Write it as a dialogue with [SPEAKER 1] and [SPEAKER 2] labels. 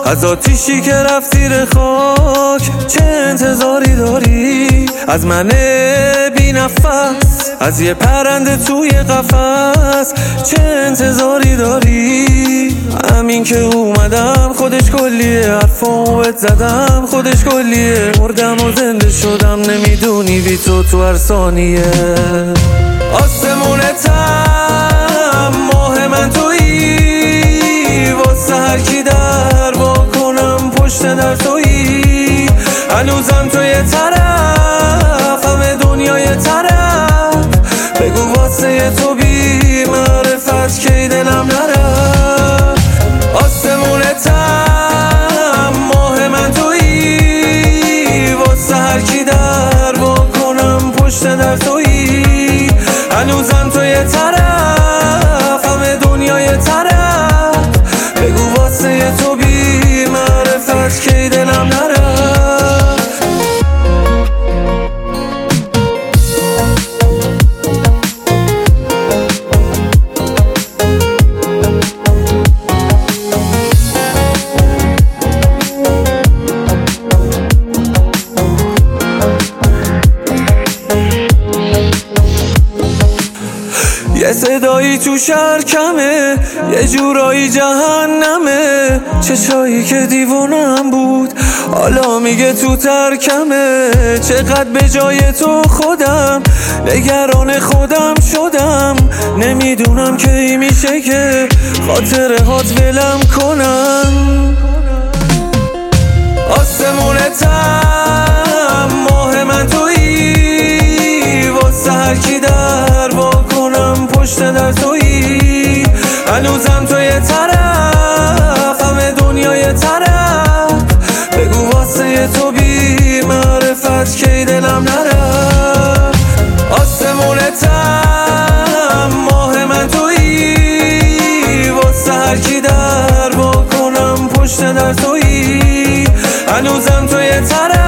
[SPEAKER 1] از آتیشی که رفت زیر خاک چه انتظاری داری؟ از من بی نفس، از یه پرنده توی قفس چه انتظاری داری؟ همین که اومدم خودش کلیه، حرفامو بهت زدم خودش کلیه، مردم و زنده شدم نمیدونی بی تو هر ثانیه. آسمونتم ماه من تویی، واسه هر کی در وا کنم پشت در تویی، هنوزم تو یه طرف همه دنیا یه طرف، بگو واسه تو بی معرفت کی دلم نرفت. آسمونتم ماه من تویی، واسه هر کی در وا کنم پشت در تویی، هنوزم تو یه طرف همه دنیا یه طرف، بگو واسه تو بی معرفت کی دلم نرفت. یه صدایی تو شهر کمه، یه جورایی جهنمه، چشایی که دیوونم بود حالا میگه تو ترکمه، چقدر به جای تو خودم نگران خودم شدم، نمیدونم کی میشه که خاطره هات ولم کنم. آسمونتم ماه من تویی، واسه هر کی در وا کنم پشت در تویی، هنوزم تو یه طرف همه دنیا یه طرف، بگو واسه تو بی معرفت کی دلم نرفت. آسمونتم ماه من تویی، واسه هر کی در وا کنم پشت در تویی، هنوزم تو یه طرف